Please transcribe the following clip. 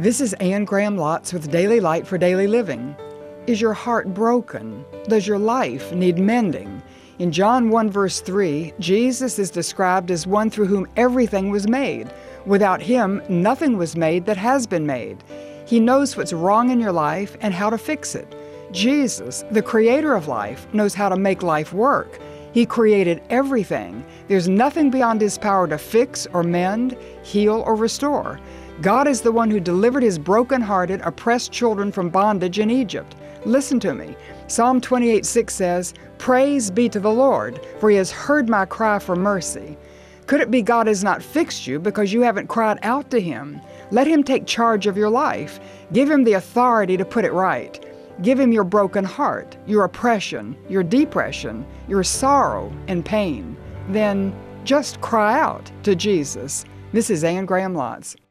This is Anne Graham Lotz with Daily Light for Daily Living. Is your heart broken? Does your life need mending? In John 1 verse 3, Jesus is described as one through whom everything was made. Without him, nothing was made that has been made. He knows what's wrong in your life and how to fix it. Jesus, the creator of life, knows how to make life work. He created everything. There's nothing beyond his power to fix or mend, heal or restore. God is the one who delivered his broken-hearted, oppressed children from bondage in Egypt. Listen to me. Psalm 28:6 says, "Praise be to the Lord, for he has heard my cry for mercy." Could it be God has not fixed you because you haven't cried out to him? Let him take charge of your life. Give him the authority to put it right. Give him your broken heart, your oppression, your depression, your sorrow and pain. Then just cry out to Jesus. This is Anne Graham Lotz.